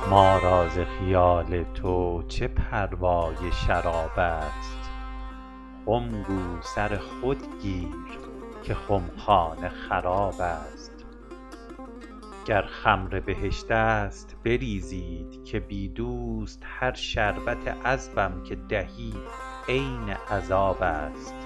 ما را ز خیال تو چه پروای شراب است. خم گو سر خود گیر که خمخانه خراب است. گر خمر بهشت است بریزید که بی دوست هر شربت عذبم که دهی عین عذاب است.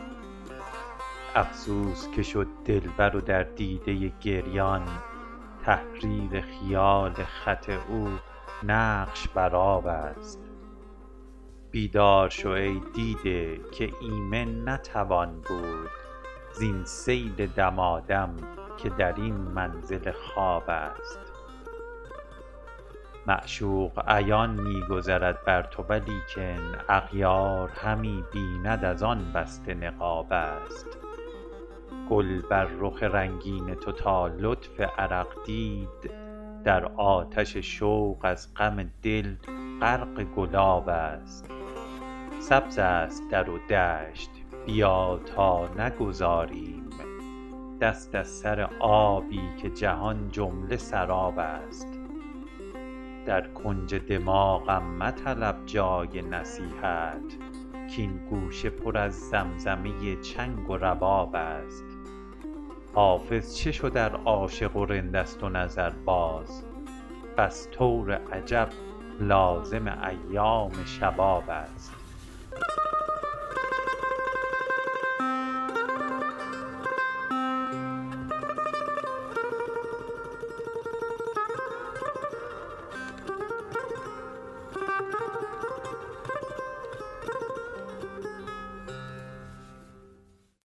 افسوس که شد دلبر و در دیده گریان تحریر خیال خط او نقش بر آب است. بیدار شو ای دیده که ایمن نتوان بود زین سیل دمادم که در این منزل خواب است. معشوق عیان می گذرد بر تو ولیکن اغیار همی بیند از آن بسته نقاب است. گل بر رخ رنگین تو تا لطف عرق دید در آتش شوق از غم دل غرق گلاب است. سبز است در و دشت بیا تا نگذاریم دست از سر آبی که جهان جمله سراب است. در کنج دماغم مطلب جای نصیحت کاین گوشه پر از زمزمه چنگ و رباب است. حافظ چه شد ار عاشق و رند است و نظر باز بس طور عجب لازم ایام شباب است.